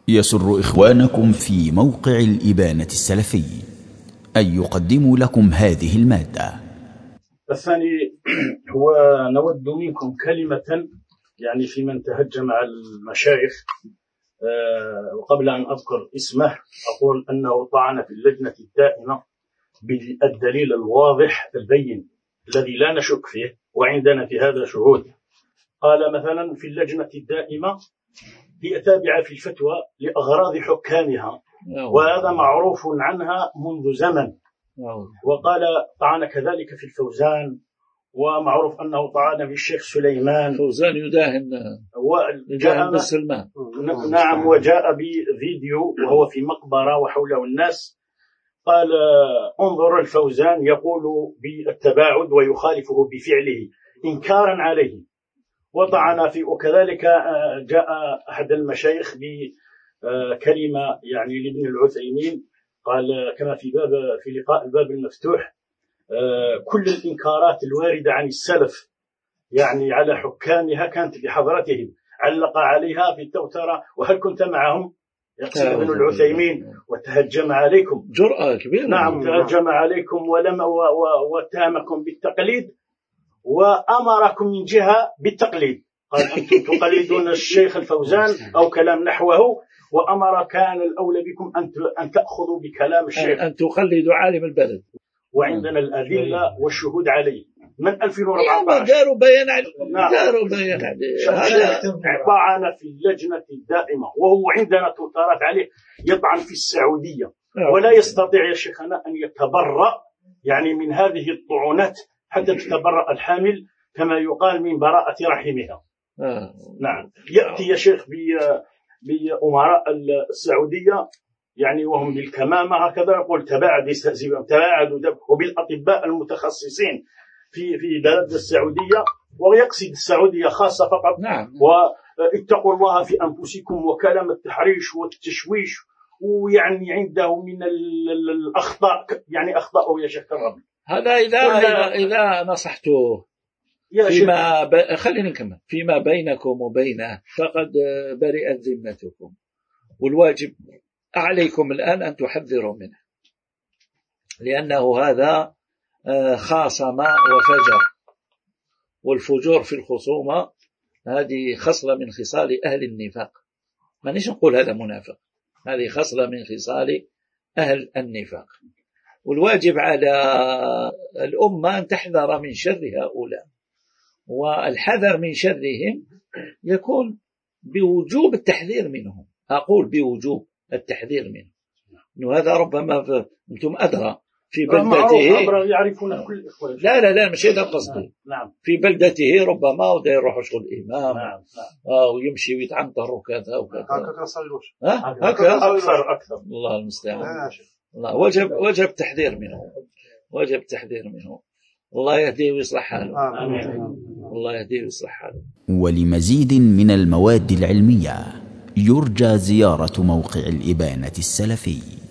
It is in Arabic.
يسر إخوانكم في موقع الإبانة السلفي أن يقدموا لكم هذه المادة. الثاني هو نود منكم كلمة يعني في من تهجم على المشايخ، وقبل أن أذكر اسمه أقول أنه طعن في اللجنة الدائمة بالدليل الواضح البين الذي لا نشك فيه، وعندنا في هذا شهود. قال مثلا في اللجنة الدائمة هي تابعة في الفتوى لأغراض حكامها، وهذا معروف عنها منذ زمن. وقال طعن كذلك في الفوزان، ومعروف أنه طعن في الشيخ سليمان. فوزان يداهن بالسلمان. نعم، وجاء بفيديو وهو في مقبرة وحوله الناس. قال انظر الفوزان يقول بالتباعد ويخالفه بفعله إنكارا عليه. وطعن في، وكذلك جاء أحد المشايخ بكلمة يعني لابن العثيمين، قال كما في لقاء الباب المفتوح كل الإنكارات الواردة عن السلف يعني على حكامها كانت بحضرتهم، علق عليها في التوترة وهل كنت معهم؟ يقصد ابن العثيمين. وتهجم عليكم جرأة كبيرة. نعم، تهجم عليكم واتهمكم بالتقليد وأمركم من جهة بالتقليد. قال أنتم تقلدون الشيخ الفوزان أو كلام نحوه، وأمر كان الأولى بكم أن تأخذوا بكلام الشيخ، أن تقلدوا عالم البلد. وعندنا الأدلة والشهود عليه من 2014. داروا بيان عليه. داروا بيان عليه. طعن في اللجنة الدائمة وهو عندنا توترات عليه، يطعن في السعودية ولا يستطيع يا شيخنا أن يتبرأ يعني من هذه الطعونات حتى تتبرأ الحامل كما يقال من براءة رحمها. نعم، يأتي يا شيخ بأمراء السعودية يعني وهم بالكمامة هكذا يقول تباعد، يستهزئون تباعدوا، وبالأطباء المتخصصين في بلد السعودية، ويقصد السعودية خاصة فقط. نعم. واتقوا الله في أنفسكم وكلام التحريش والتشويش، ويعني عنده من الأخطاء يعني أخطأه يا شيخ الرب. هذا إذا نصحته خليني نكمل فيما بينكم وبينه فقد برئت ذمتكم، والواجب عليكم الآن أن تحذروا منه، لأنه هذا خاصم وفجر، والفجور في الخصومة هذه خصلة من خصال أهل النفاق. ما نيش نقول هذا منافق، هذه خصلة من خصال أهل النفاق، والواجب على الأمة أن تحذر من شر هؤلاء، والحذر من شرهم يكون بوجوب التحذير منهم. أقول بوجوب التحذير منهم، إنه هذا ربما أنتم أدرى في بلدته يعرفون كل إخوة. لا مش هذا قصدي. نعم. في بلدته ربما وده يروح شغل إمام. نعم. ويمشي ويتعنطر وكذا وكذا. هكذا أكثر. الله المستعان. الله وجب تحذير منه. الله يهديه ويصلح حاله. الله يهديه ويصلح حاله. ولمزيد من المواد العلمية يرجى زيارة موقع الإبانة السلفي.